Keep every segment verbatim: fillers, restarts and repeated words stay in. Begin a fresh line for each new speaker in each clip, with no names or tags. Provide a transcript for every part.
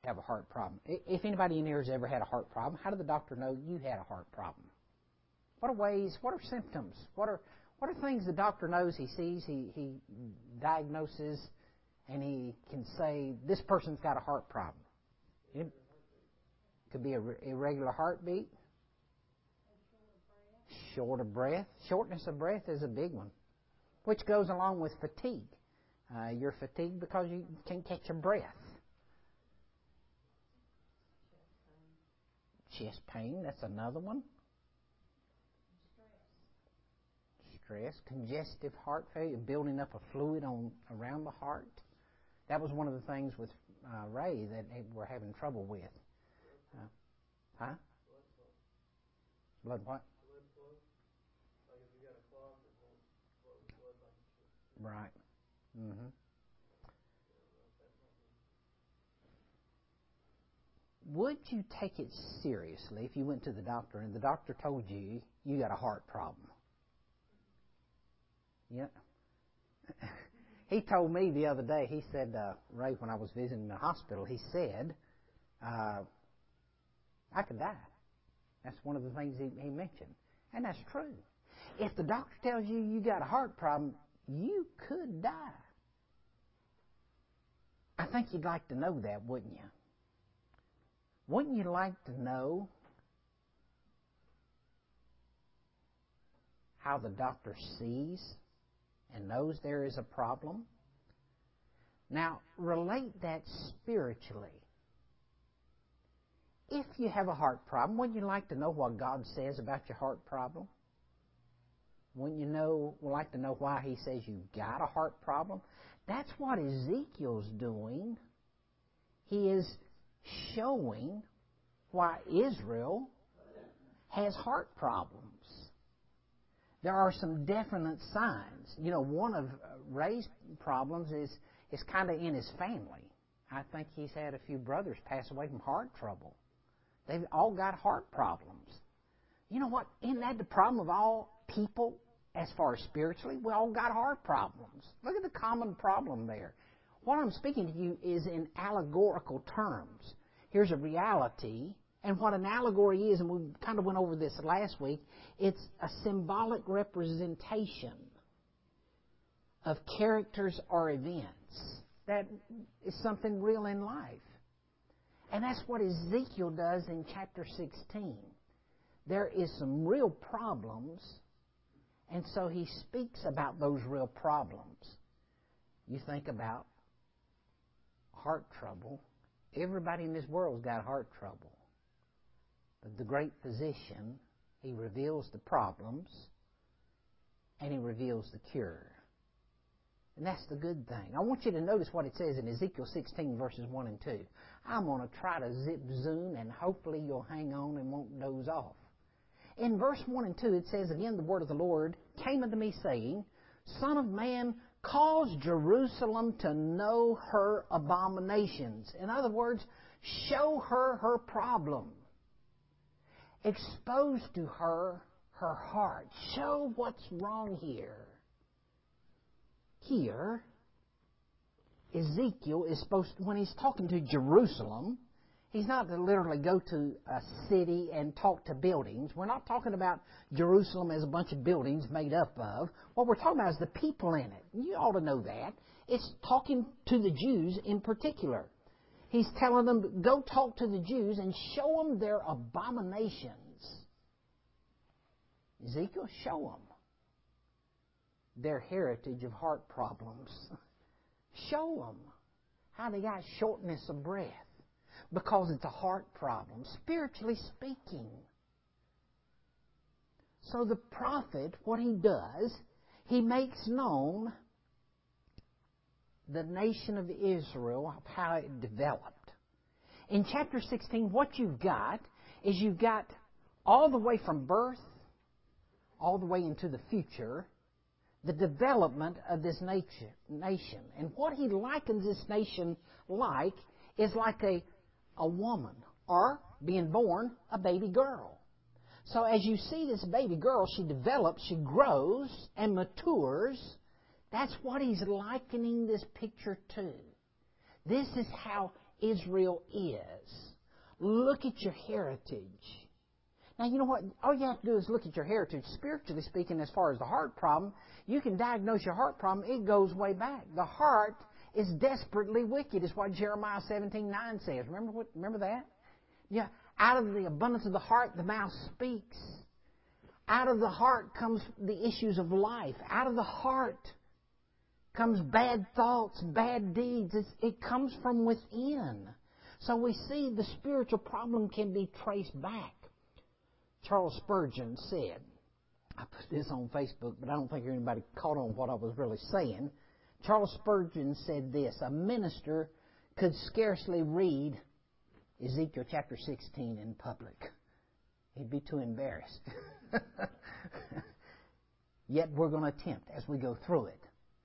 to have a heart problem. If anybody in here has ever had a heart problem, how did the doctor know you had a heart problem? What are ways, what are symptoms? What are what are things the doctor knows, he sees, he, he diagnoses, and he can say, this person's got a heart problem? It could be an irregular heartbeat, short of breath. Shortness of breath is a big one, which goes along with fatigue. Uh, you're fatigued because you can't catch your breath. Chest pain, that's another one. Stress, congestive heart failure, building up a fluid on around the heart. That was one of the things with uh, Ray that we're having trouble with. Uh, huh? Blood what?
Blood flow. Like if you got a clot that won't flow blood like it should.
Right. Mm-hmm. Would you take it seriously if you went to the doctor and the doctor told you you got a heart problem? Yeah. He told me the other day, he said, uh, Ray, when I was visiting the hospital, he said, uh, I could die. That's one of the things he, he mentioned. And that's true. If the doctor tells you you got a heart problem, you could die. I think you'd like to know that, wouldn't you? Wouldn't you like to know how the doctor sees and knows there is a problem? Now, relate that spiritually. If you have a heart problem, wouldn't you like to know what God says about your heart problem? Wouldn't you know, like to know why He says you've got a heart problem? That's what Ezekiel's doing. He is showing why Israel has heart problems. There are some definite signs. You know, one of Ray's problems is, is kind of in his family. I think he's had a few brothers pass away from heart trouble. They've all got heart problems. You know what? Isn't that the problem of all people as far as spiritually? We all got heart problems. Look at the common problem there. What I'm speaking to you is in allegorical terms. Here's a reality. And what an allegory is, and we kind of went over this last week, it's a symbolic representation of characters or events that is something real in life. And that's what Ezekiel does in chapter sixteen. There is some real problems, and so he speaks about those real problems. You think about heart trouble. Everybody in this world's got heart trouble. But the great physician, He reveals the problems and He reveals the cure. And that's the good thing. I want you to notice what it says in Ezekiel sixteen, verses one and two. I'm going to try to zip zoom, and hopefully you'll hang on and won't doze off. In verse one and two, it says, again, the word of the Lord came unto me, saying, Son of man, cause Jerusalem to know her abominations. In other words, show her her problem. Expose to her her heart. Show what's wrong here. Here, Ezekiel is supposed to, when he's talking to Jerusalem, he's not to literally go to a city and talk to buildings. We're not talking about Jerusalem as a bunch of buildings made up of. What we're talking about is the people in it. You ought to know that. It's talking to the Jews in particular. He's telling them, go talk to the Jews and show them their abominations. Ezekiel, show them their heritage of heart problems. Show them how they got shortness of breath because it's a heart problem, spiritually speaking. So the prophet, what he does, he makes known the nation of Israel, how it developed. In chapter sixteen, what you've got is you've got all the way from birth, all the way into the future, the development of this nation. And what he likens this nation like is like a, a woman, or being born a baby girl. So as you see this baby girl, she develops, she grows and matures. That's what he's likening this picture to. This is how Israel is. Look at your heritage. Now, you know what? All you have to do is look at your heritage. Spiritually speaking, as far as the heart problem, you can diagnose your heart problem. It goes way back. The heart is desperately wicked, is what Jeremiah seventeen nine says. Remember what? Remember that? Yeah. Out of the abundance of the heart, the mouth speaks. Out of the heart comes the issues of life. Out of the heart comes bad thoughts, bad deeds. It's, it comes from within. So we see the spiritual problem can be traced back. Charles Spurgeon said, I put this on Facebook, but I don't think anybody caught on what I was really saying. Charles Spurgeon said this: a minister could scarcely read Ezekiel chapter sixteen in public. He'd be too embarrassed. Yet we're going to attempt as we go through it.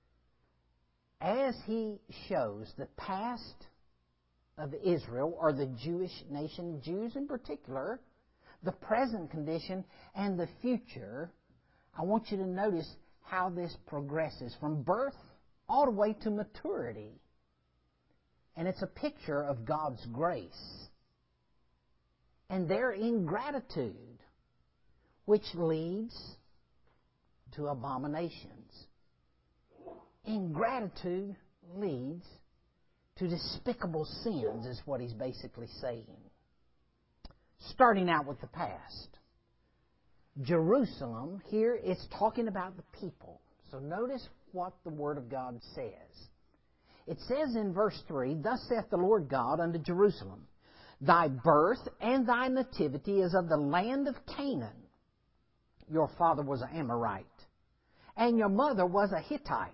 As he shows the past of Israel, or the Jewish nation, Jews in particular, the present condition, and the future, I want you to notice how this progresses from birth all the way to maturity. And it's a picture of God's grace and their ingratitude, which leads to abominations. Ingratitude leads to despicable sins, is what he's basically saying. Starting out with the past. Jerusalem, here it's talking about the people. So notice what the Word of God says. It says in verse three, Thus saith the Lord God unto Jerusalem, Thy birth and thy nativity is of the land of Canaan. Your father was an Amorite, and your mother was a Hittite.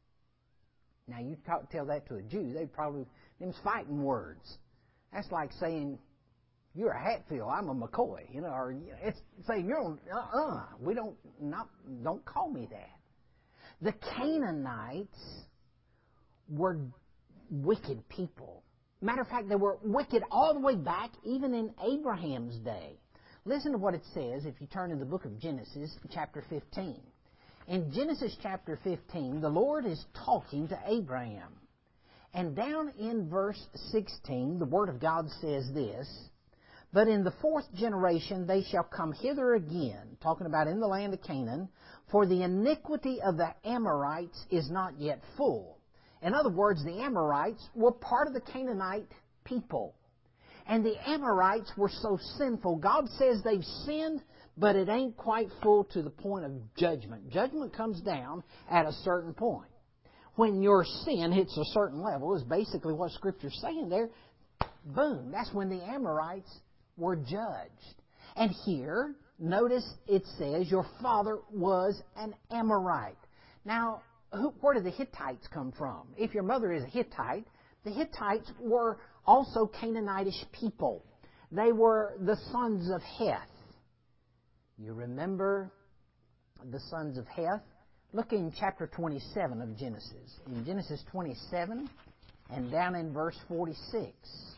Now you talk, tell that to a Jew, they'd probably, them's fighting words. That's like saying, you're a Hatfield, I'm a McCoy, you know, or it's saying you're on, uh-uh, we don't, not, don't call me that. The Canaanites were wicked people. Matter of fact, they were wicked all the way back, even in Abraham's day. Listen to what it says if you turn to the book of Genesis, chapter fifteen. In Genesis chapter fifteen, the Lord is talking to Abraham. And down in verse sixteen, the Word of God says this, But in the fourth generation they shall come hither again, talking about in the land of Canaan, for the iniquity of the Amorites is not yet full. In other words, the Amorites were part of the Canaanite people. And the Amorites were so sinful. God says they've sinned, but it ain't quite full to the point of judgment. Judgment comes down at a certain point. When your sin hits a certain level, is basically what Scripture's saying there, boom, that's when the Amorites were judged. And here, notice it says, your father was an Amorite. Now, who, where did the Hittites come from? If your mother is a Hittite, the Hittites were also Canaanitish people. They were the sons of Heth. You remember the sons of Heth? Look in chapter twenty-seven of Genesis. In Genesis twenty-seven and down in verse forty-six.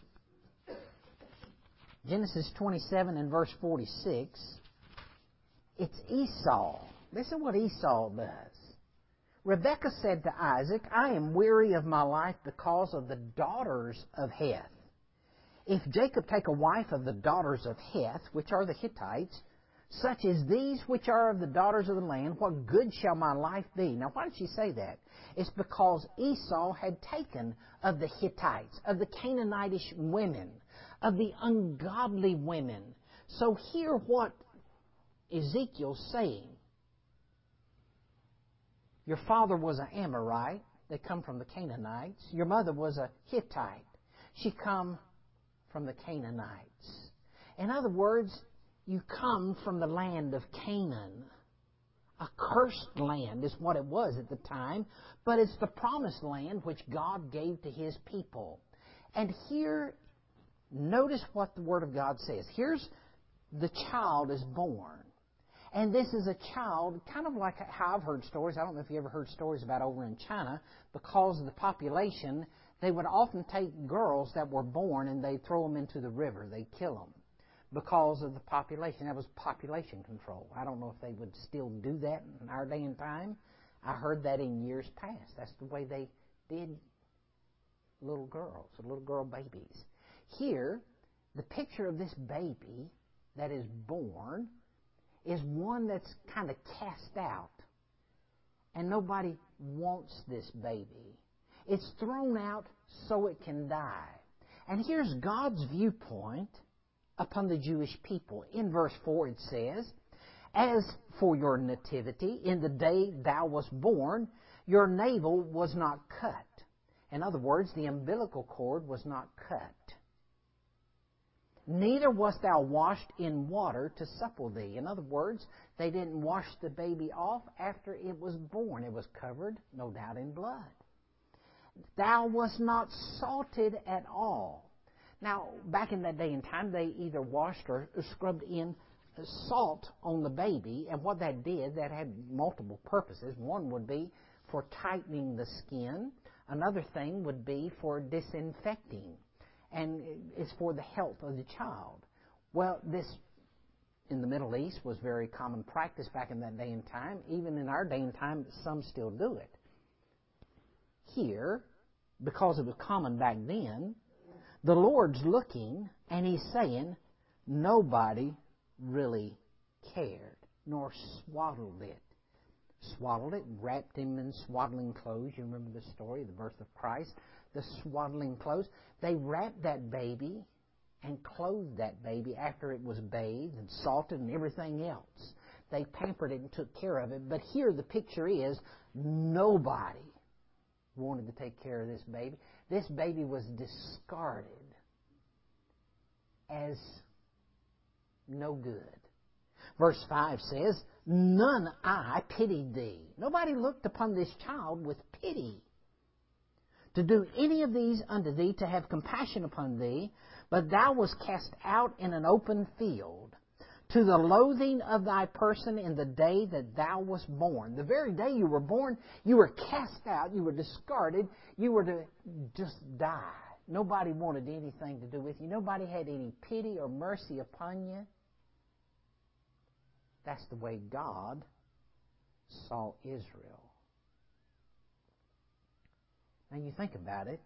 Genesis twenty-seven and verse forty-six. It's Esau. Listen what Esau does. Rebekah said to Isaac, I am weary of my life because of the daughters of Heth. If Jacob take a wife of the daughters of Heth, which are the Hittites, such as these which are of the daughters of the land, what good shall my life be? Now, why did she say that? It's because Esau had taken of the Hittites, of the Canaanitish women, of the ungodly women. So hear what Ezekiel's saying. Your father was an Amorite. They come from the Canaanites. Your mother was a Hittite. She come from the Canaanites. In other words, you come from the land of Canaan. A cursed land is what it was at the time, but it's the promised land which God gave to His people. And here, notice what the Word of God says. Here's the child is born. And this is a child, kind of like how I've heard stories. I don't know if you ever heard stories about over in China. Because of the population, they would often take girls that were born and they'd throw them into the river. They'd kill them because of the population. That was population control. I don't know if they would still do that in our day and time. I heard that in years past. That's the way they did little girls, little girl babies. Here, the picture of this baby that is born is one that's kind of cast out. And nobody wants this baby. It's thrown out so it can die. And here's God's viewpoint upon the Jewish people. In verse four it says, "As for your nativity, in the day thou wast born, your navel was not cut." In other words, the umbilical cord was not cut. "Neither wast thou washed in water to supple thee." In other words, they didn't wash the baby off after it was born. It was covered, no doubt, in blood. "Thou wast not salted at all." Now, back in that day and time, they either washed or scrubbed in salt on the baby, and what that did, that had multiple purposes. One would be for tightening the skin. Another thing would be for disinfecting, and it's for the health of the child. Well, this in the Middle East was very common practice back in that day and time. Even in our day and time, some still do it. Here, because it was common back then, the Lord's looking and He's saying, nobody really cared, nor swaddled it. Swaddled it, wrapped Him in swaddling clothes. You remember the story, the birth of Christ, the swaddling clothes. They wrapped that baby and clothed that baby after it was bathed and salted and everything else. They pampered it and took care of it. But here the picture is, nobody wanted to take care of this baby. This baby was discarded as no good. Verse five says, "None eye pitied thee." Nobody looked upon this child with pity to do any of these unto thee, to have compassion upon thee, but thou wast cast out in an open field, to the loathing of thy person in the day that thou wast born. The very day you were born, you were cast out, you were discarded, you were to just die. Nobody wanted anything to do with you. Nobody had any pity or mercy upon you. That's the way God saw Israel. Now you think about it.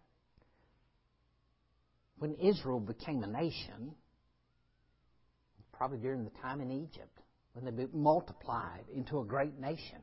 When Israel became a nation, probably during the time in Egypt, when they multiplied into a great nation,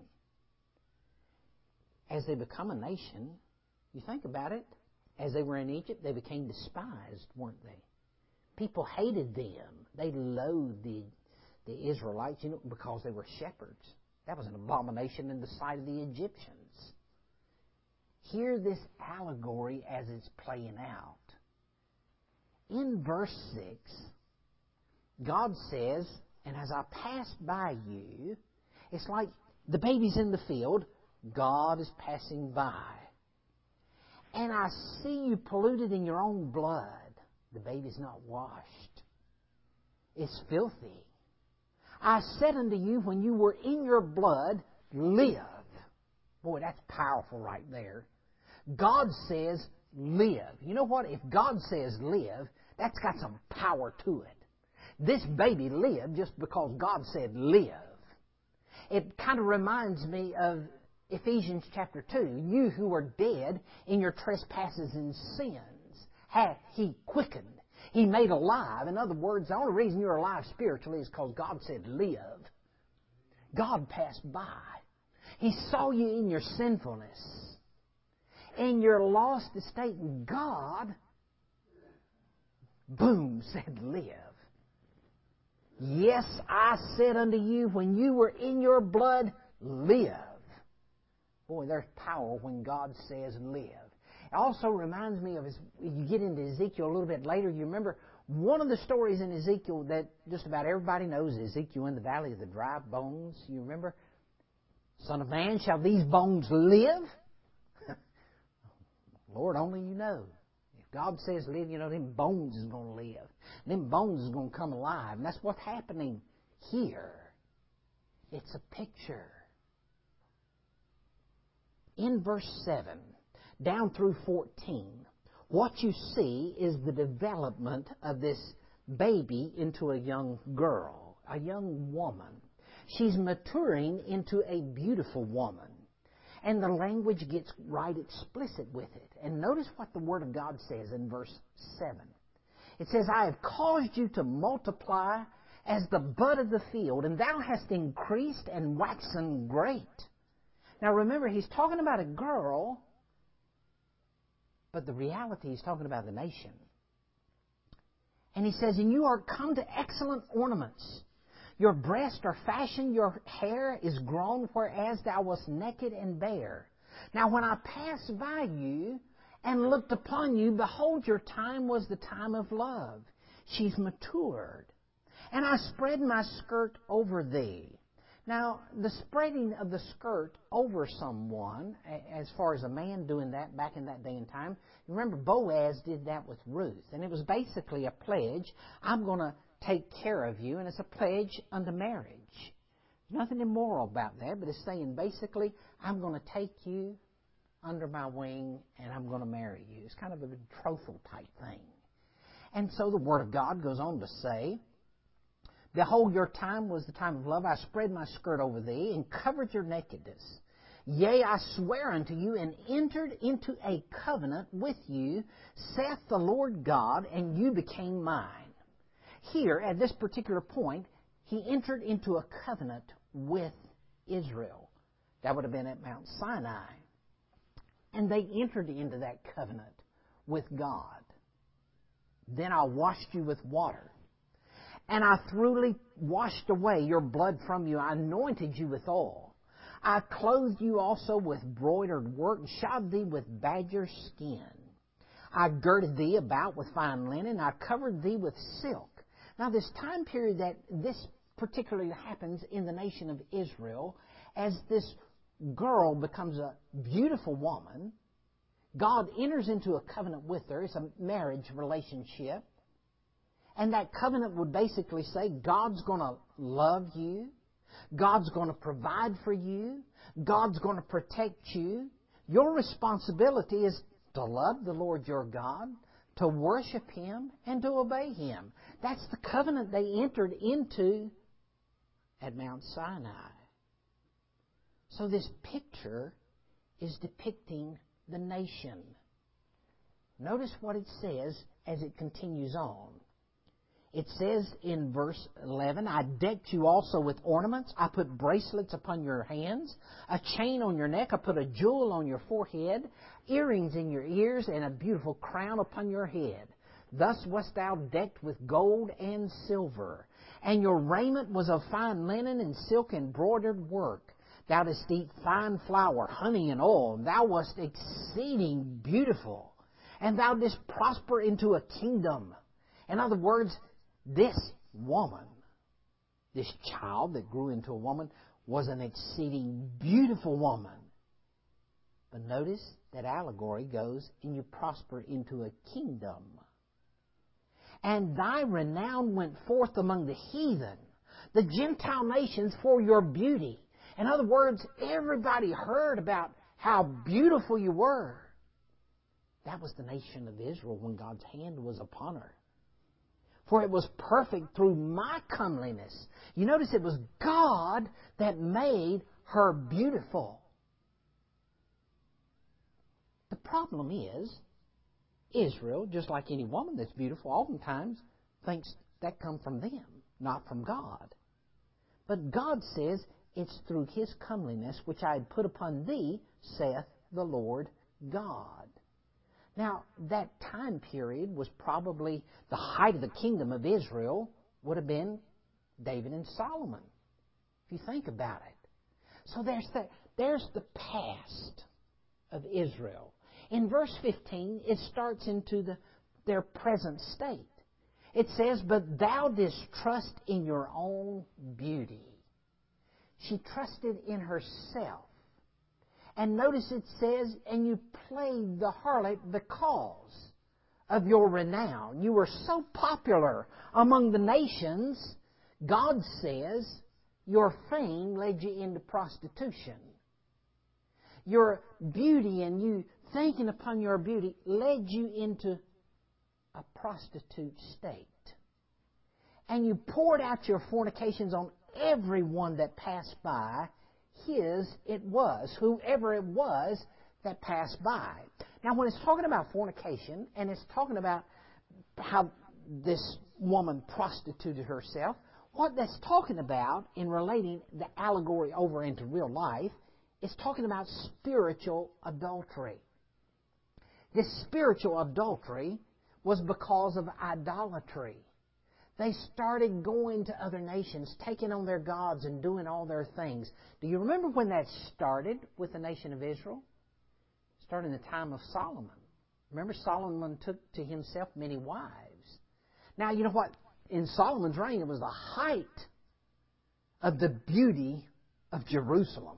as they become a nation, you think about it, as they were in Egypt, they became despised, weren't they? People hated them. They loathed the, the Israelites, you know, because they were shepherds. That was an abomination in the sight of the Egyptians. Hear this allegory as it's playing out. In verse six, God says, "And as I passed by you," it's like the baby's in the field, God is passing by. "And I see you polluted in your own blood." The baby's not washed. It's filthy. "I said unto you, when you were in your blood, live." Boy, that's powerful right there. God says, live. You know what? If God says live, that's got some power to it. This baby lived just because God said live. It kind of reminds me of Ephesians chapter two. "You who were dead in your trespasses and sins hath He quickened." He made alive. In other words, the only reason you're alive spiritually is because God said live. God passed by. He saw you in your sinfulness, in your lost estate, and God, boom, said live. "Yes, I said unto you, when you were in your blood, live." Boy, there's power when God says live. It also reminds me of, as you get into Ezekiel a little bit later, you remember one of the stories in Ezekiel that just about everybody knows, Ezekiel in the valley of the dry bones. You remember? "Son of man, shall these bones live?" Lord, only you know. If God says live, you know, them bones is going to live. Them bones is going to come alive. And that's what's happening here. It's a picture. In verse seven, down through fourteen, what you see is the development of this baby into a young girl, a young woman. She's maturing into a beautiful woman. And the language gets right explicit with it. And notice what the Word of God says in verse seven. It says, I have caused you to multiply as the bud of the field, and thou hast increased and waxen great. Now remember, he's talking about a girl, but the reality he's talking about the nation. And he says, and you are come to excellent ornaments. Your breasts are fashioned, your hair is grown, whereas thou wast naked and bare. Now when I passed by you and looked upon you, behold, your time was the time of love. She's matured. And I spread my skirt over thee. Now, the spreading of the skirt over someone, as far as a man doing that back in that day and time, remember Boaz did that with Ruth. And it was basically a pledge. I'm going to take care of you, and it's a pledge unto marriage. There's nothing immoral about that, but it's saying basically, I'm going to take you under my wing, and I'm going to marry you. It's kind of a betrothal type thing. And so the Word of God goes on to say, behold, your time was the time of love. I spread my skirt over thee and covered your nakedness. Yea, I swear unto you and entered into a covenant with you, saith the Lord God, and you became mine. Here, at this particular point, he entered into a covenant with Israel. That would have been at Mount Sinai. And they entered into that covenant with God. Then I washed you with water. And I thoroughly washed away your blood from you. I anointed you with oil. I clothed you also with broidered work, and shod thee with badger skin. I girded thee about with fine linen. I covered thee with silk. Now, this time period that this particularly happens in the nation of Israel, as this girl becomes a beautiful woman, God enters into a covenant with her. It's a marriage relationship. And that covenant would basically say, God's going to love you. God's going to provide for you. God's going to protect you. Your responsibility is to love the Lord your God, to worship Him, and to obey Him. That's the covenant they entered into at Mount Sinai. So this picture is depicting the nation. Notice what it says as it continues on. It says in verse eleven, I decked you also with ornaments. I put bracelets upon your hands, a chain on your neck. I put a jewel on your forehead, earrings in your ears, and a beautiful crown upon your head. Thus wast thou decked with gold and silver. And your raiment was of fine linen and silk and broidered work. Thou didst eat fine flour, honey, and oil. Thou wast exceeding beautiful. And thou didst prosper into a kingdom. In other words, this woman, this child that grew into a woman, was an exceeding beautiful woman. But notice that allegory goes, and you prosper into a kingdom. And thy renown went forth among the heathen, the Gentile nations, for your beauty. In other words, everybody heard about how beautiful you were. That was the nation of Israel when God's hand was upon her. For it was perfect through my comeliness. You notice it was God that made her beautiful. The problem is, Israel, just like any woman that's beautiful, oftentimes thinks that comes from them, not from God. But God says, it's through His comeliness which I had put upon thee, saith the Lord God. Now, that time period was probably the height of the kingdom of Israel would have been David and Solomon, if you think about it. So there's the, there's the past of Israel. In verse fifteen, it starts into the, their present state. It says, but thou didst trust in your own beauty. She trusted in herself. And notice it says, and you played the harlot because of your renown. You were so popular among the nations, God says, your fame led you into prostitution. Your beauty and you thinking upon your beauty led you into a prostitute state. And you poured out your fornications on everyone that passed by his it was, whoever it was that passed by. Now, when it's talking about fornication, and it's talking about how this woman prostituted herself, what that's talking about in relating the allegory over into real life is talking about spiritual adultery. This spiritual adultery was because of idolatry. They started going to other nations, taking on their gods and doing all their things. Do you remember when that started with the nation of Israel? It started in the time of Solomon. Remember, Solomon took to himself many wives. Now, you know what? In Solomon's reign, it was the height of the beauty of Jerusalem.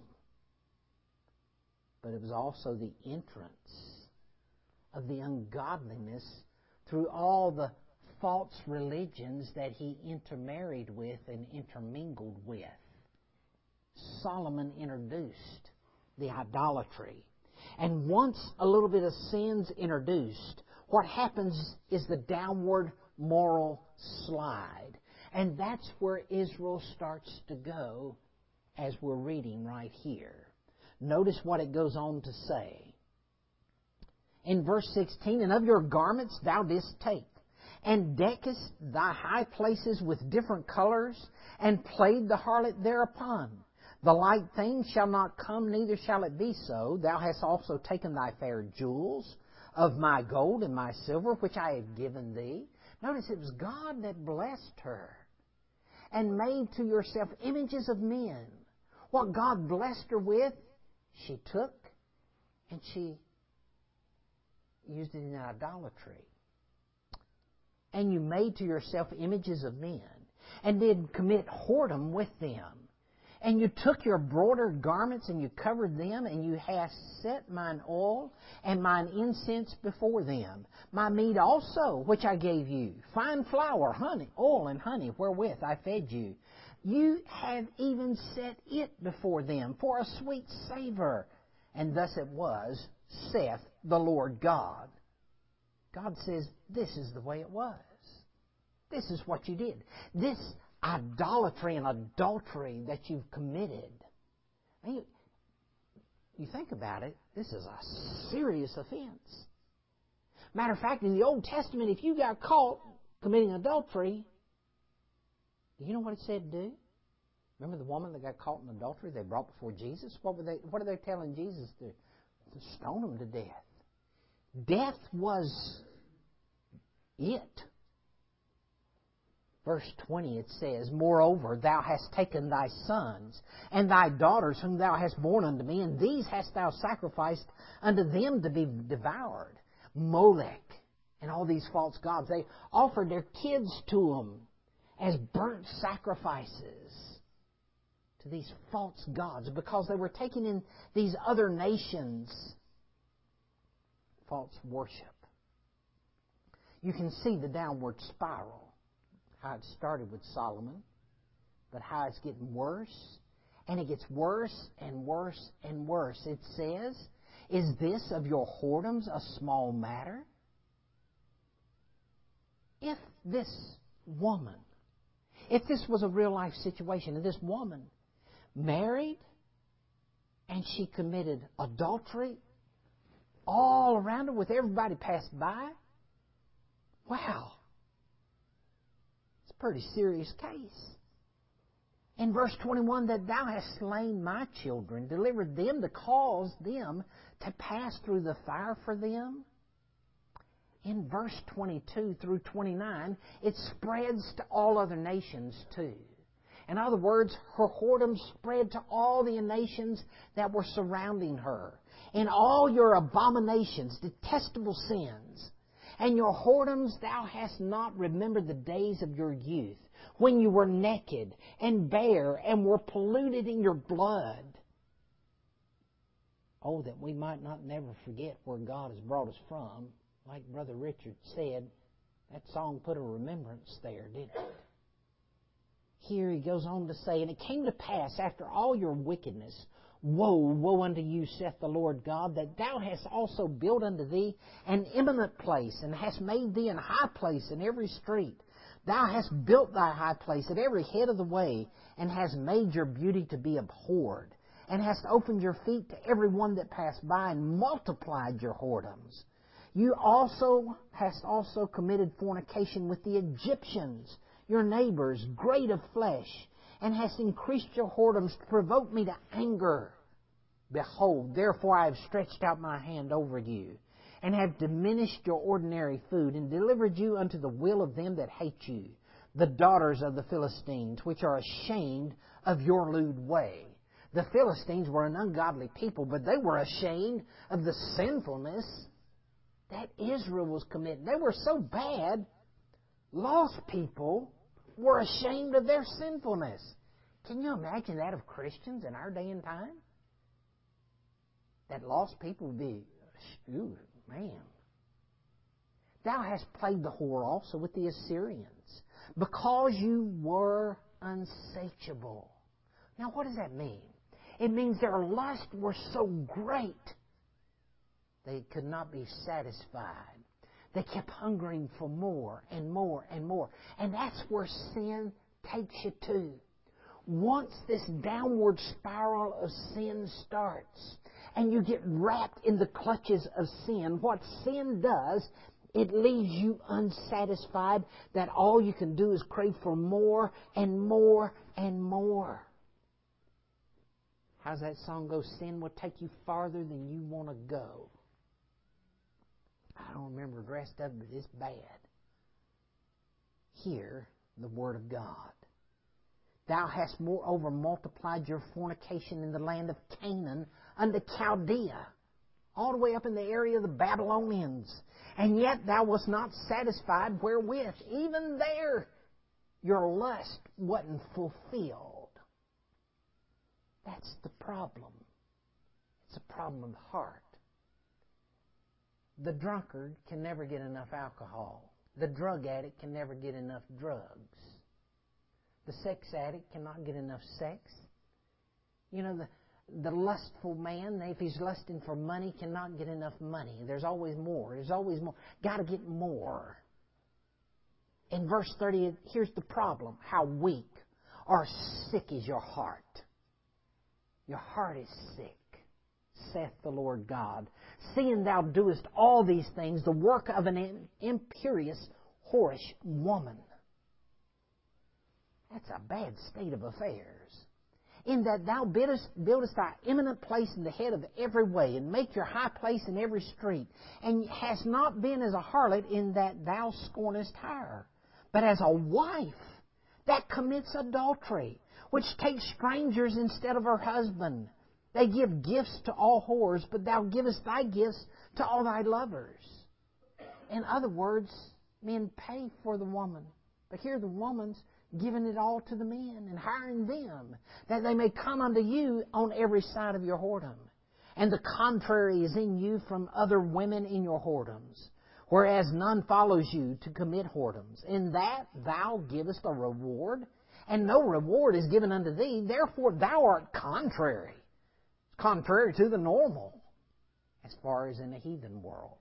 But it was also the entrance of the ungodliness through all the false religions that he intermarried with and intermingled with. Solomon introduced the idolatry. And once a little bit of sin's introduced, what happens is the downward moral slide. And that's where Israel starts to go, as we're reading right here. Notice what it goes on to say. In verse sixteen, and of your garments thou didst take, and deckest thy high places with different colors, and played the harlot thereupon. The like thing shall not come, neither shall it be so. Thou hast also taken thy fair jewels of my gold and my silver, which I have given thee. Notice it was God that blessed her, and made to yourself images of men. What God blessed her with, she took, and she used it in idolatry. And you made to yourself images of men, and did commit whoredom with them. And you took your broidered garments, and you covered them, and you hast set mine oil and mine incense before them. My meat also, which I gave you, fine flour, honey, oil, and honey, wherewith I fed you. You have even set it before them for a sweet savor. And thus it was, saith the Lord God. God says, this is the way it was. This is what you did. This idolatry and adultery that you've committed. And you, you think about it, this is a serious offense. Matter of fact, in the Old Testament, if you got caught committing adultery, do you know what it said to do? Remember the woman that got caught in adultery they brought before Jesus? What were they, what are they telling Jesus to do? To stone him to death. Death was it. Verse twenty, it says, Moreover, thou hast taken thy sons and thy daughters whom thou hast borne unto me, and these hast thou sacrificed unto them to be devoured. Molech and all these false gods, they offered their kids to them as burnt sacrifices to these false gods, because they were taking in these other nations' false worship. You can see the downward spiral, how it started with Solomon, but how it's getting worse, and it gets worse and worse and worse. It says, is this of your whoredoms a small matter? If this woman, if this was a real life situation, and this woman married, and she committed adultery all around her with everybody passed by, wow, it's a pretty serious case. In verse twenty-one, that thou hast slain my children, delivered them to cause them to pass through the fire for them. In verse twenty-two through twenty-nine, it spreads to all other nations too. In other words, her whoredom spread to all the nations that were surrounding her. In all your abominations, detestable sins, and your whoredoms, thou hast not remembered the days of your youth, when you were naked and bare and were polluted in your blood. Oh, that we might not never forget where God has brought us from. Like Brother Richard said, that song put a remembrance there, didn't it? Here he goes on to say, and it came to pass after all your wickedness, woe, woe unto you, saith the Lord God, that thou hast also built unto thee an eminent place, and hast made thee an high place in every street. Thou hast built thy high place at every head of the way, and hast made your beauty to be abhorred, and hast opened your feet to every one that passed by, and multiplied your whoredoms. You also hast also committed fornication with the Egyptians, your neighbors, great of flesh, and hast increased your whoredoms to provoke me to anger. Behold, therefore I have stretched out my hand over you, and have diminished your ordinary food, and delivered you unto the will of them that hate you, the daughters of the Philistines, which are ashamed of your lewd way. The Philistines were an ungodly people, but they were ashamed of the sinfulness that Israel was committing. They were so bad, lost people were ashamed of their sinfulness. Can you imagine that of Christians in our day and time? That lost people would be, ooh, man. Thou hast played the whore also with the Assyrians, because you were unsatiable. Now, what does that mean? It means their lust were so great, they could not be satisfied. They kept hungering for more and more and more. And that's where sin takes you to. Once this downward spiral of sin starts, and you get wrapped in the clutches of sin, what sin does, it leaves you unsatisfied, that all you can do is crave for more and more and more. How's that song go? Sin will take you farther than you want to go. I don't remember the rest of it, but it's bad. Hear the Word of God. Thou hast moreover multiplied your fornication in the land of Canaan unto Chaldea, all the way up in the area of the Babylonians. And yet thou wast not satisfied wherewith. Even there, your lust wasn't fulfilled. That's the problem. It's a problem of the heart. The drunkard can never get enough alcohol. The drug addict can never get enough drugs. The sex addict cannot get enough sex. You know, the, the lustful man, if he's lusting for money, cannot get enough money. There's always more. There's always more. Got to get more. In verse thirty, here's the problem. How weak or sick is your heart? Your heart is sick, saith the Lord God. Seeing thou doest all these things, the work of an imperious, whorish woman. That's a bad state of affairs. In that thou buildest, buildest thy eminent place in the head of every way, and make your high place in every street, and hast not been as a harlot in that thou scornest her, but as a wife that commits adultery, which takes strangers instead of her husband. They give gifts to all whores, but thou givest thy gifts to all thy lovers. In other words, men pay for the woman. But here the woman's giving it all to the men and hiring them, that they may come unto you on every side of your whoredom. And the contrary is in you from other women in your whoredoms, whereas none follows you to commit whoredoms. In that thou givest a reward, and no reward is given unto thee. Therefore thou art contrary. Contrary to the normal, as far as in the heathen world.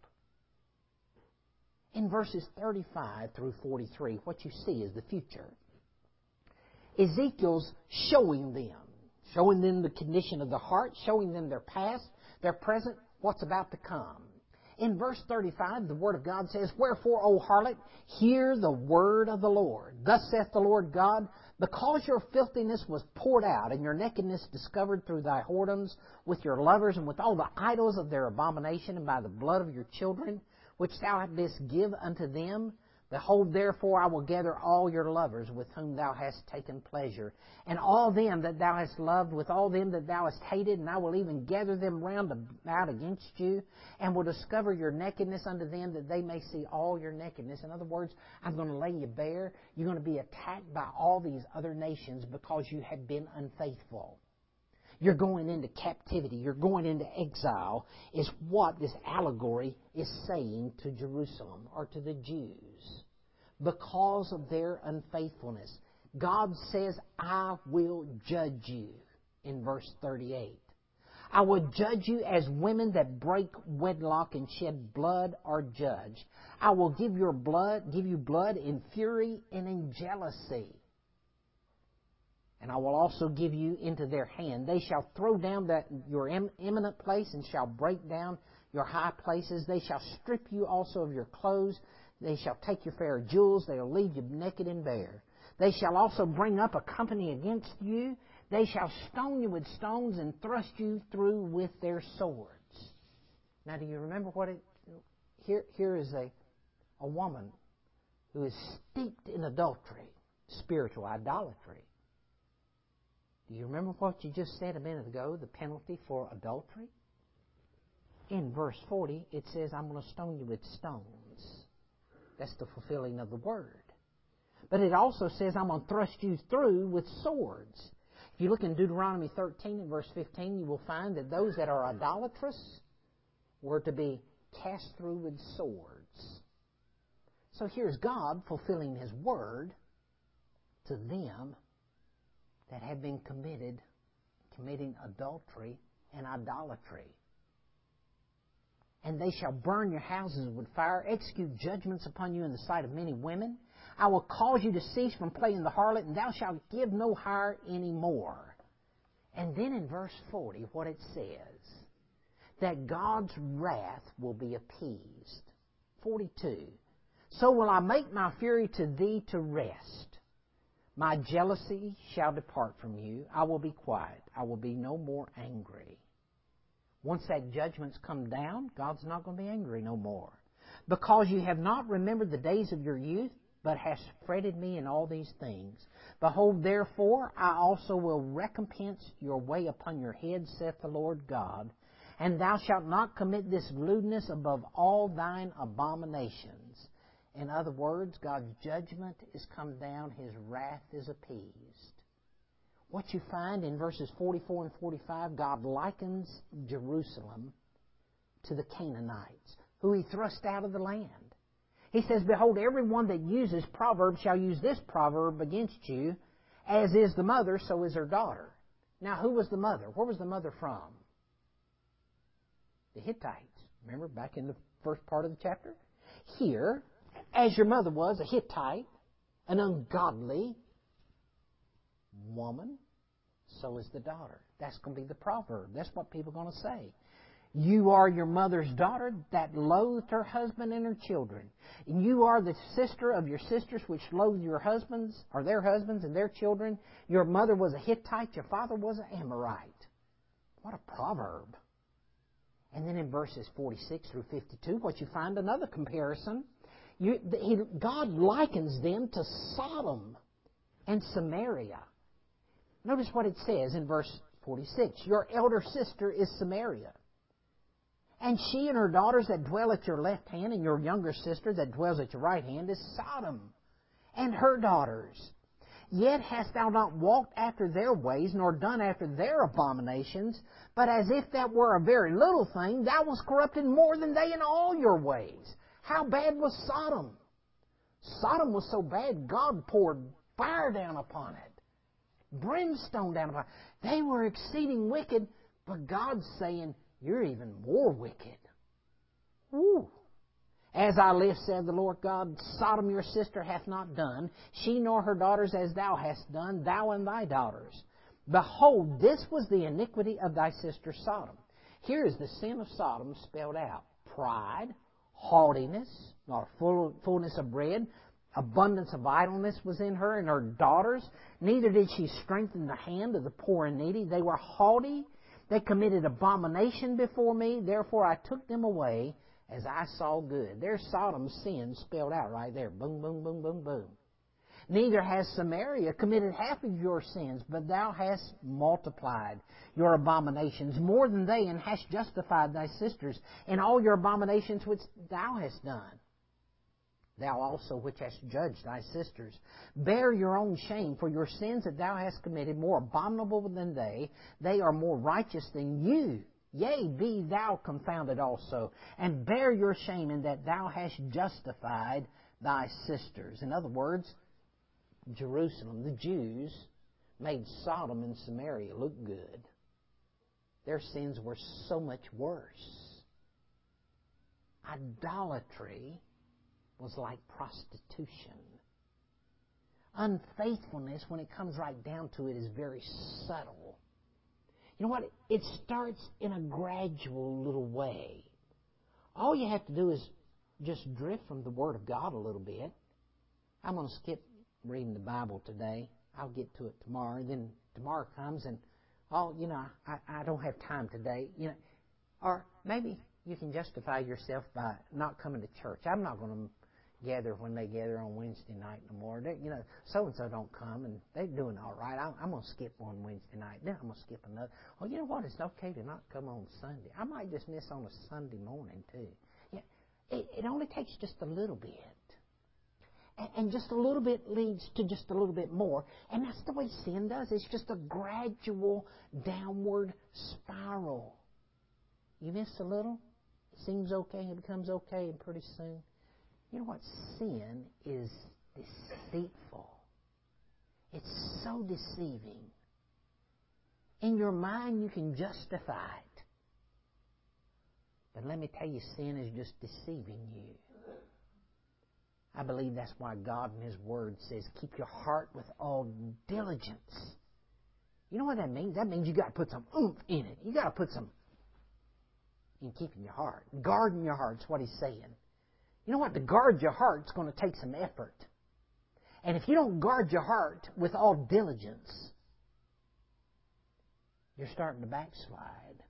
In verses thirty-five through forty-three, what you see is the future. Ezekiel's showing them, showing them the condition of the heart, showing them their past, their present, what's about to come. In verse thirty-five, the Word of God says, Wherefore, O harlot, hear the word of the Lord. Thus saith the Lord God, because your filthiness was poured out, and your nakedness discovered through thy whoredoms, with your lovers, and with all the idols of their abomination, and by the blood of your children, which thou didst give unto them, behold, therefore I will gather all your lovers with whom thou hast taken pleasure, and all them that thou hast loved with all them that thou hast hated, and I will even gather them round about against you, and will discover your nakedness unto them, that they may see all your nakedness. In other words, I'm going to lay you bare. You're going to be attacked by all these other nations because you have been unfaithful. You're going into captivity. You're going into exile, is what this allegory is saying to Jerusalem or to the Jews. Because of their unfaithfulness. God says, I will judge you in verse thirty-eight. I will judge you as women that break wedlock and shed blood are judged. I will give your blood, give you blood in fury and in jealousy. and I will also give you into their hand. They shall throw down that your eminent place, and shall break down your high places. They shall strip you also of your clothes. They shall take your fair jewels. They will leave you naked and bare. They shall also bring up a company against you. They shall stone you with stones and thrust you through with their swords. Now, do you remember what it... Here, here is a, a woman who is steeped in adultery, spiritual idolatry. Do you remember what you just said a minute ago, the penalty for adultery? In verse forty, it says, I'm going to stone you with stones. That's the fulfilling of the word. But it also says, I'm going to thrust you through with swords. If you look in Deuteronomy thirteen and verse fifteen, you will find that those that are idolatrous were to be cast through with swords. So here's God fulfilling His word to them that have been committed, committing adultery and idolatry. And they shall burn your houses with fire, execute judgments upon you in the sight of many women. I will cause you to cease from playing the harlot, and thou shalt give no hire any more. And then in verse forty, what it says, that God's wrath will be appeased. forty-two, so will I make my fury to thee to rest. My jealousy shall depart from you. I will be quiet. I will be no more angry. Once that judgment's come down, God's not going to be angry no more. Because you have not remembered the days of your youth, but hast fretted me in all these things. Behold, therefore, I also will recompense your way upon your head, saith the Lord God. And thou shalt not commit this lewdness above all thine abominations. In other words, God's judgment is come down. His wrath is appeased. What you find in verses forty-four and forty-five, God likens Jerusalem to the Canaanites, who He thrust out of the land. He says, behold, everyone that uses proverbs shall use this proverb against you, as is the mother, so is her daughter. Now, who was the mother? Where was the mother from? The Hittites. Remember back in the first part of the chapter? Here, as your mother was, a Hittite, an ungodly woman, so is the daughter. That's going to be the proverb. That's what people are going to say. You are your mother's daughter that loathed her husband and her children. And you are the sister of your sisters which loathed your husbands, or their husbands and their children. Your mother was a Hittite, your father was an Amorite. What a proverb. And then in verses forty-six through fifty-two, what you find another comparison. You, he, God likens them to Sodom and Samaria. Notice what it says in verse forty-six. Your elder sister is Samaria, and she and her daughters that dwell at your left hand, and your younger sister that dwells at your right hand is Sodom, and her daughters. Yet hast thou not walked after their ways, nor done after their abominations, but as if that were a very little thing, thou wast corrupted more than they in all your ways. How bad was Sodom? Sodom was so bad, God poured fire down upon it, brimstone down upon it. They were exceeding wicked, but God's saying, you're even more wicked. Woo! As I live, said the Lord God, Sodom your sister hath not done, she nor her daughters as thou hast done, thou and thy daughters. Behold, this was the iniquity of thy sister Sodom. Here is the sin of Sodom spelled out. Pride, haughtiness, not full, fullness of bread, abundance of idleness was in her and her daughters. Neither did she strengthen the hand of the poor and needy. They were haughty. They committed abomination before me. Therefore I took them away as I saw good. There's Sodom's sin spelled out right there. Boom, boom, boom, boom, boom. Neither has Samaria committed half of your sins, but thou hast multiplied your abominations more than they, and hast justified thy sisters in all your abominations which thou hast done. Thou also which hast judged thy sisters, bear your own shame, for your sins that thou hast committed more abominable than they, they are more righteous than you. Yea, be thou confounded also, and bear your shame in that thou hast justified thy sisters. In other words, Jerusalem, the Jews, made Sodom and Samaria look good. Their sins were so much worse. Idolatry was like prostitution. unfaithfulness, when it comes right down to it, is very subtle. You know what? It starts in a gradual little way. All you have to do is just drift from the Word of God a little bit. I'm going to skip reading the Bible today. I'll get to it tomorrow. And then tomorrow comes and, oh, you know, I, I don't have time today. You know, or maybe you can justify yourself by not coming to church. I'm not going to gather when they gather on Wednesday night no more. They, you know, so-and-so don't come, and they're doing all right. I'm, I'm going to skip one Wednesday night. Then I'm going to skip another. Oh, you know what? It's okay to not come on Sunday. I might just miss on a Sunday morning, too. Yeah, it, it only takes just a little bit. And, and just a little bit leads to just a little bit more. And that's the way sin does. It's just a gradual downward spiral. You miss a little, it seems okay, it becomes okay, and pretty soon, you know what? Sin is deceitful. It's so deceiving. In your mind, you can justify it. But let me tell you, sin is just deceiving you. I believe that's why God in His Word says, keep your heart with all diligence. You know what that means? That means you got to put some oomph in it. You got to put some in keeping your heart. Guarding your heart is what He's saying. You know what? To guard your heart is going to take some effort. And if you don't guard your heart with all diligence, you're starting to backslide.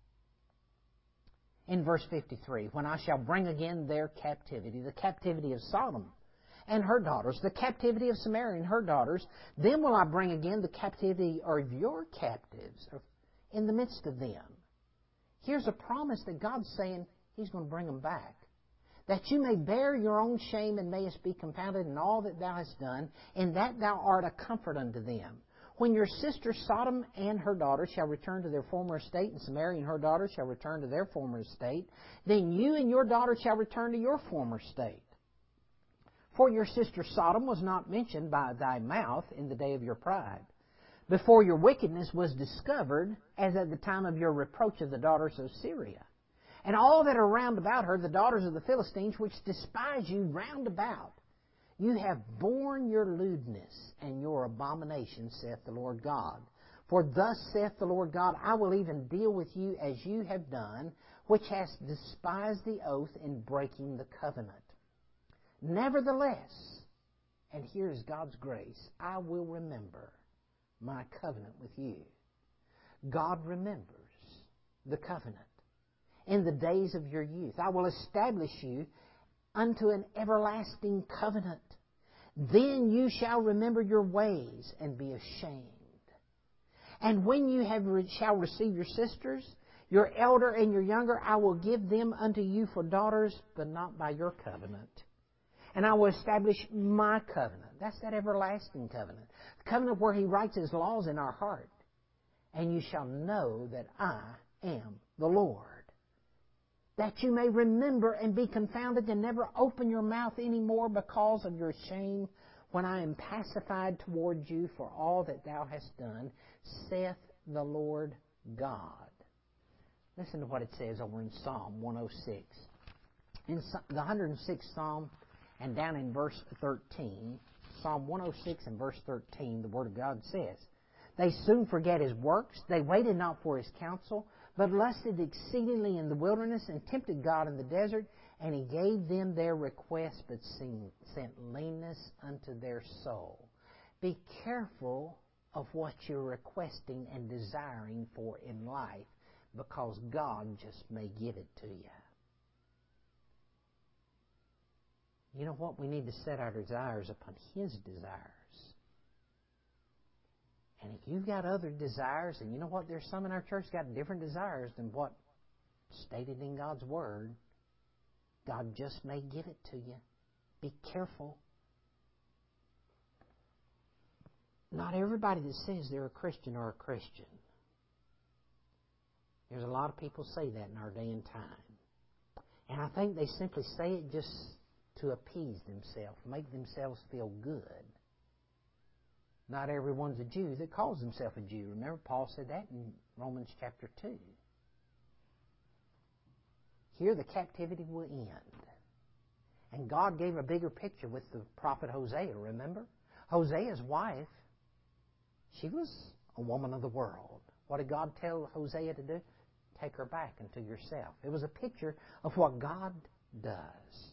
In verse fifty-three, when I shall bring again their captivity, the captivity of Sodom and her daughters, the captivity of Samaria and her daughters, then will I bring again the captivity of your captives in the midst of them. Here's a promise that God's saying He's going to bring them back. That you may bear your own shame and mayest be confounded in all that thou hast done, and that thou art a comfort unto them. When your sister Sodom and her daughters shall return to their former estate, and Samaria and her daughters shall return to their former estate, then you and your daughters shall return to your former state. For your sister Sodom was not mentioned by thy mouth in the day of your pride, before your wickedness was discovered, as at the time of your reproach of the daughters of Syria. And all that are round about her, the daughters of the Philistines, which despise you round about, you have borne your lewdness and your abomination, saith the Lord God. For thus saith the Lord God, I will even deal with you as you have done, which hast despised the oath in breaking the covenant. Nevertheless, and here is God's grace, I will remember my covenant with you. God remembers the covenant. In the days of your youth, I will establish you unto an everlasting covenant. Then you shall remember your ways and be ashamed. And when you have re- shall receive your sisters, your elder and your younger, I will give them unto you for daughters, but not by your covenant. And I will establish my covenant. That's that everlasting covenant. The covenant where He writes His laws in our heart. And you shall know that I am the Lord. That you may remember and be confounded and never open your mouth any more because of your shame, when I am pacified toward you for all that thou hast done, saith the Lord God. Listen to what it says over in Psalm one oh six. In the one hundred sixth Psalm, and down in verse thirteen, Psalm one oh six and verse thirteen, the Word of God says, they soon forget His works, they waited not for His counsel, but lusted exceedingly in the wilderness, and tempted God in the desert, and He gave them their request, but sent leanness unto their soul. Be careful of what you're requesting and desiring for in life, because God just may give it to you. You know what? We need to set our desires upon His desires. And if you've got other desires, and you know what? There's some in our church got different desires than what stated in God's Word. God just may give it to you. Be careful. Not everybody that says they're a Christian are a Christian. There's a lot of people say that in our day and time. And I think they simply say it just to appease themselves, make themselves feel good. Not everyone's a Jew that calls himself a Jew. Remember, Paul said that in Romans chapter two. Here the captivity will end. And God gave a bigger picture with the prophet Hosea, remember? Hosea's wife, she was a woman of the world. What did God tell Hosea to do? Take her back into yourself. It was a picture of what God does.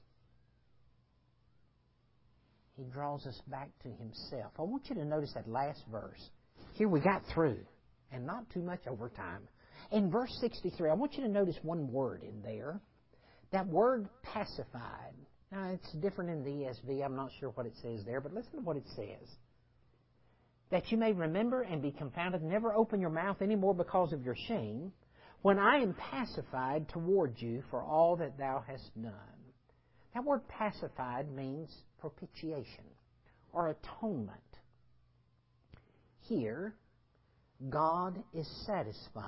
He draws us back to Himself. I want you to notice that last verse. Here we got through, and not too much overtime. In verse sixty-three, I want you to notice one word in there. That word pacified. Now, it's different in the E S V. I'm not sure what it says there, but listen to what it says. That you may remember and be confounded, never open your mouth any more because of your shame, when I am pacified toward you for all that thou hast done. That word pacified means propitiation or atonement. Here, God is satisfied.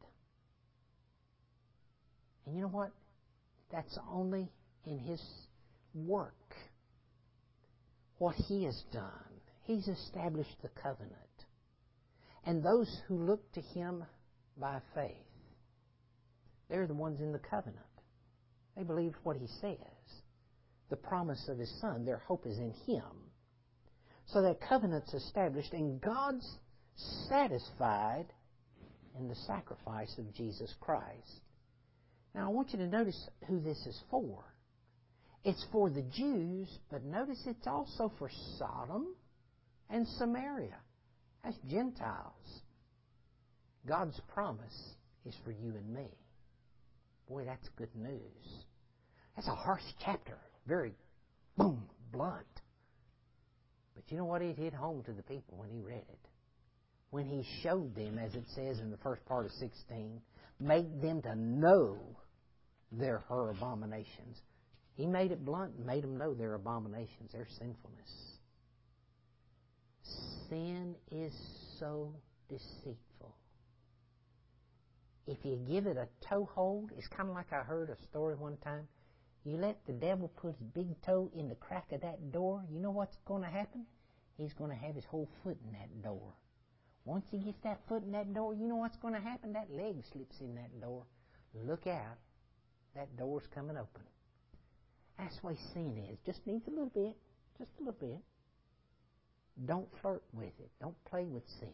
And you know what? That's only in His work. What He has done. He's established the covenant. And those who look to Him by faith, they're the ones in the covenant. They believe what He says. The promise of His Son, their hope is in Him. So that covenant's established, and God's satisfied in the sacrifice of Jesus Christ. Now I want you to notice who this is for. It's for the Jews, but notice it's also for Sodom and Samaria. That's Gentiles. God's promise is for you and me. Boy, that's good news. That's a harsh chapter. Very, boom, blunt. But you know what? It hit home to the people when he read it. When he showed them, as it says in the first part of sixteen, make them to know their her abominations. He made it blunt and made them know their abominations, their sinfulness. Sin is so deceitful. If you give it a toehold, it's kind of like I heard a story one time. You let the devil put his big toe in the crack of that door, you know what's going to happen? He's going to have his whole foot in that door. Once he gets that foot in that door, you know what's going to happen? That leg slips in that door. Look out. That door's coming open. That's the way sin is. Just needs a little bit. Just a little bit. Don't flirt with it. Don't play with sin.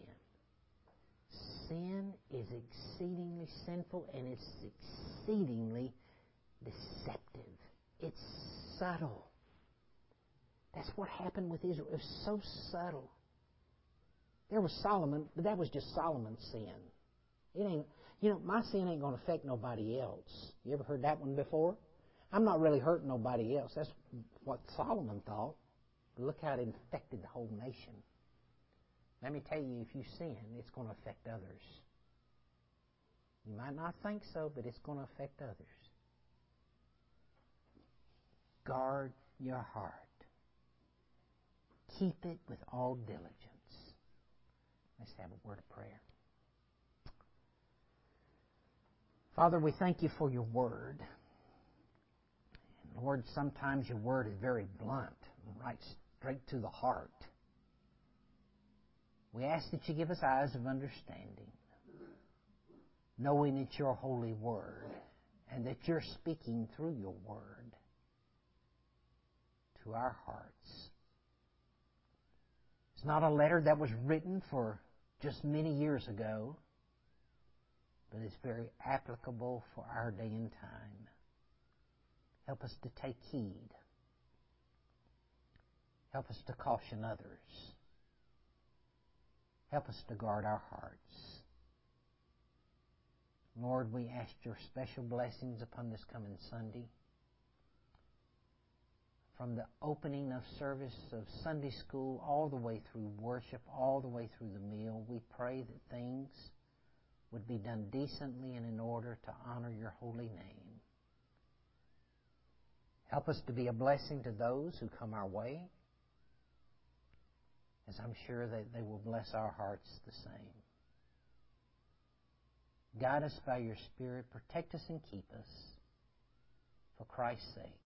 Sin is exceedingly sinful and it's exceedingly deceptive. It's subtle. That's what happened with Israel. It was so subtle. There was Solomon, but that was just Solomon's sin. It ain't, you know, my sin ain't going to affect nobody else. You ever heard that one before? I'm not really hurting nobody else. That's what Solomon thought. But look how it infected the whole nation. Let me tell you, if you sin, it's going to affect others. You might not think so, but it's going to affect others. Guard your heart. Keep it with all diligence. Let's have a word of prayer. Father, we thank you for your word. And Lord, sometimes your word is very blunt, right straight to the heart. We ask that you give us eyes of understanding, knowing it's your holy word, and that you're speaking through your word to our hearts. It's not a letter that was written for just many years ago, but it's very applicable for our day and time. Help us to take heed. Help us to caution others. Help us to guard our hearts. Lord, we ask your special blessings upon this coming Sunday. From the opening of service of Sunday school all the way through worship, all the way through the meal, we pray that things would be done decently and in order to honor your holy name. Help us to be a blessing to those who come our way, as I'm sure that they will bless our hearts the same. Guide us by your Spirit, protect us and keep us for Christ's sake.